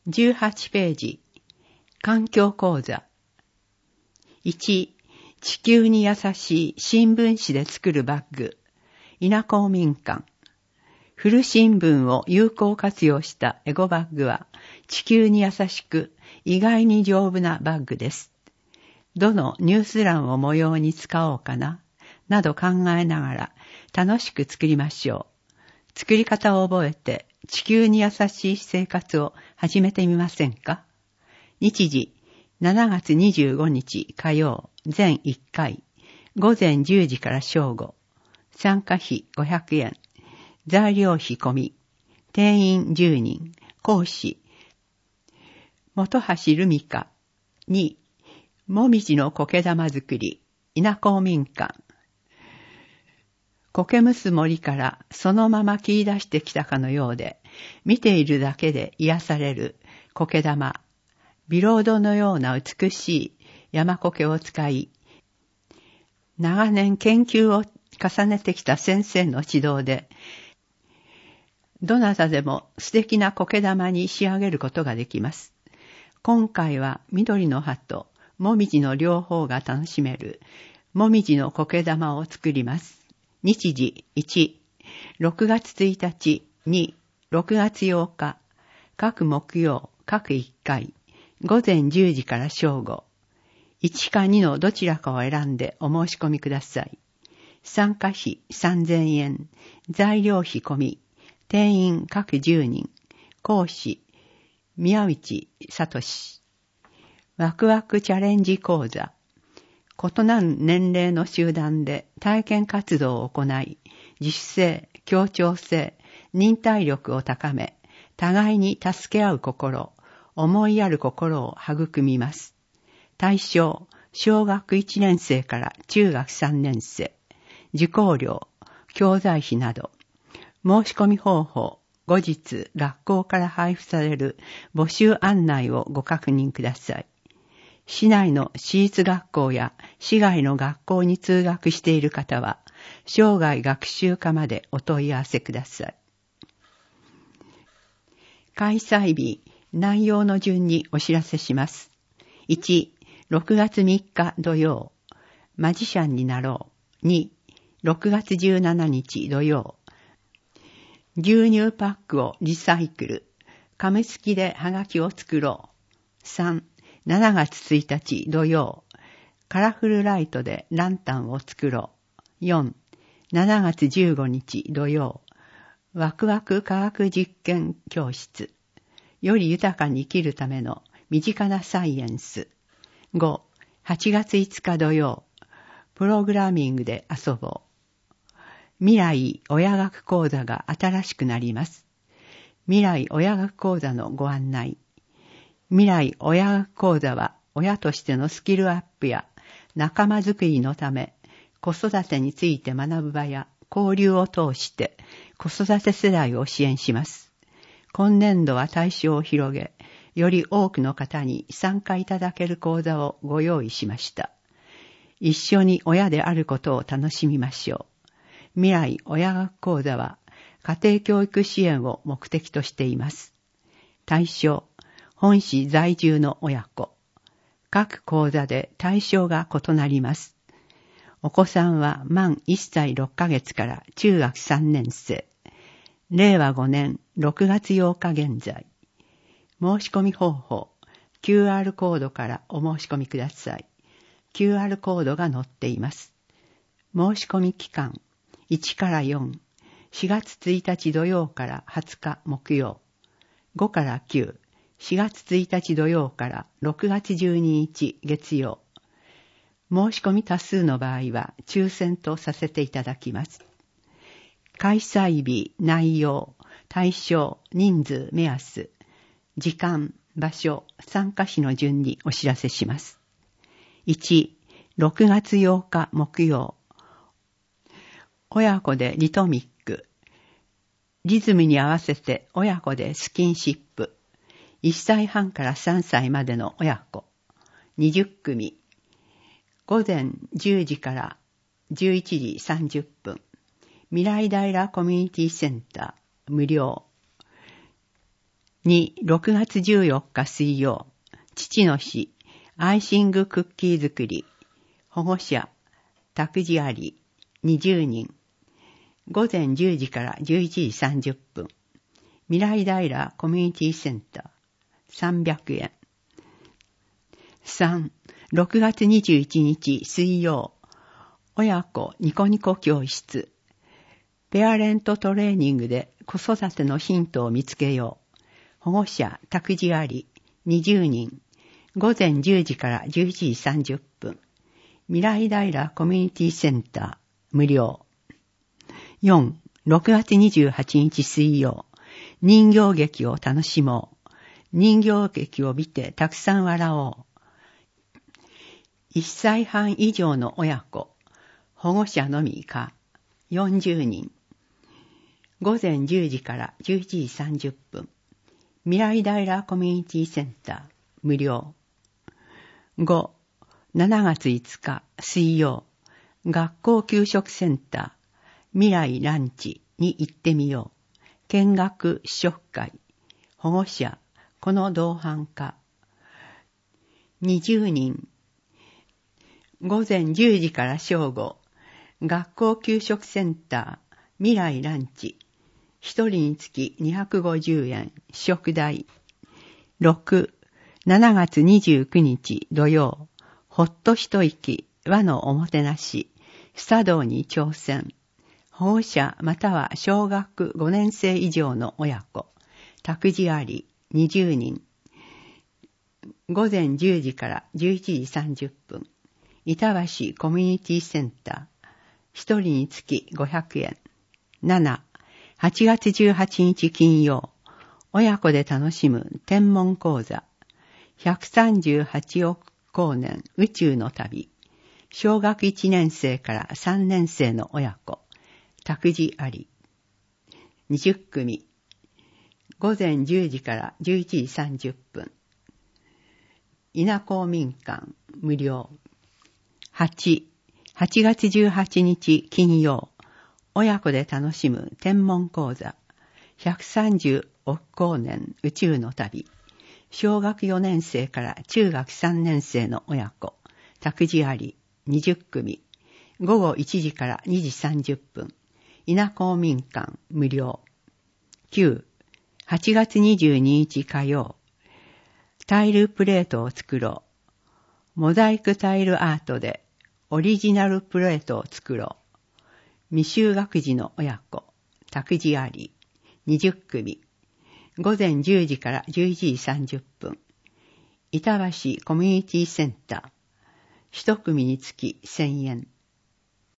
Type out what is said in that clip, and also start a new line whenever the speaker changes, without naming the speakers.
18ページ、環境講座。1、地球に優しい新聞紙で作るバッグ、稲公民館。古新聞を有効活用したエゴバッグは、地球に優しく、意外に丈夫なバッグです。どのニュース欄を模様に使おうかな、など考えながら楽しく作りましょう。作り方を覚えて地球に優しい生活を始めてみませんか？日時7月25日火曜全1回午前10時から正午。参加費500円。材料費込み。定員10人。講師本橋留美香。2、もみじの苔玉作り。稲公民館。苔むす森からそのまま切り出してきたかのようで、見ているだけで癒される苔玉。ビロードのような美しい山苔を使い、長年研究を重ねてきた先生の指導で、どなたでも素敵な苔玉に仕上げることができます。今回は緑の葉ともみじの両方が楽しめるもみじの苔玉を作ります。日時1、6月1日、2、6月8日、各木曜、各1回、午前10時から正午。1か2のどちらかを選んでお申し込みください。参加費3000円、材料費込み、定員各10人、講師、宮内聡。ワクワクチャレンジ講座。異なる年齢の集団で体験活動を行い、自主性、協調性、忍耐力を高め、互いに助け合う心、思いやる心を育みます。対象、小学1年生から中学3年生、受講料、教材費など、申し込み方法、後日学校から配布される募集案内をご確認ください。市内の私立学校や市外の学校に通学している方は、生涯学習課までお問い合わせください。開催日、内容の順にお知らせします。1、6月3日土曜、マジシャンになろう。2、6月17日土曜、牛乳パックをリサイクル、紙付きでハガキを作ろう。3、7月1日土曜、カラフルライトでランタンを作ろう。4、7月15日土曜、ワクワク科学実験教室、より豊かに生きるための身近なサイエンス。5、8月5日土曜、プログラミングで遊ぼう。未来親学講座が新しくなります。未来親学講座のご案内。未来親学講座は親としてのスキルアップや仲間づくりのため、子育てについて学ぶ場や交流を通して子育て世代を支援します。今年度は対象を広げ、より多くの方に参加いただける講座をご用意しました。一緒に親であることを楽しみましょう。未来親学講座は家庭教育支援を目的としています。対象、本市在住の親子。各講座で対象が異なります。お子さんは満1歳6ヶ月から中学3年生。令和5年6月8日現在。申し込み方法、QR コードからお申し込みください。QR コードが載っています。申し込み期間、1から4、4月1日土曜から20日木曜。5から9、4月1日土曜から6月12日月曜。申し込み多数の場合は抽選とさせていただきます。開催日、内容、対象、人数、目安、時間、場所、参加費の順にお知らせします。1、6月8日木曜。親子でリトミック。リズムに合わせて親子でスキンシップ。1歳半から3歳までの親子。20組。午前10時から11時30分。未来平コミュニティセンター。無料。 2、6月14日水曜、父の日、アイシングクッキー作り、保護者、託児あり、20人、午前10時から11時30分、未来平コミュニティセンター、300円。3、6月21日水曜、親子ニコニコ教室、ペアレントトレーニングで子育てのヒントを見つけよう。保護者、託児あり、20人、午前10時から11時30分、未来平コミュニティセンター、無料。4、6月28日水曜、人形劇を楽しもう。人形劇を見てたくさん笑おう。1歳半以上の親子、保護者のみか、40人。午前10時から11時30分。未来平コミュニティセンター、無料。5、7月5日水曜、学校給食センター、未来ランチに行ってみよう。見学試食会、保護者、この同伴か。20人。午前10時から正午、学校給食センター、未来ランチ。一人につき250円、食代。6、7月29日土曜、ほっと一息、和のおもてなし、茶道に挑戦。保護者または小学5年生以上の親子、託児あり、20人。午前10時から11時30分。板橋コミュニティセンター。一人につき500円。7、8月18日金曜。親子で楽しむ天文講座。138億光年宇宙の旅。小学1年生から3年生の親子。託児あり。20組。午前10時から11時30分。稲公民館無料。8月18日金曜。親子で楽しむ天文講座。130億光年宇宙の旅。小学4年生から中学3年生の親子。託児あり。20組。午後1時から2時30分。稲公民館無料。9、8月22日火曜。タイルプレートを作ろう。モザイクタイルアートでオリジナルプレートを作ろう。未就学児の親子。託児あり。20組。午前10時から11時30分。板橋コミュニティセンター。一組につき1000円。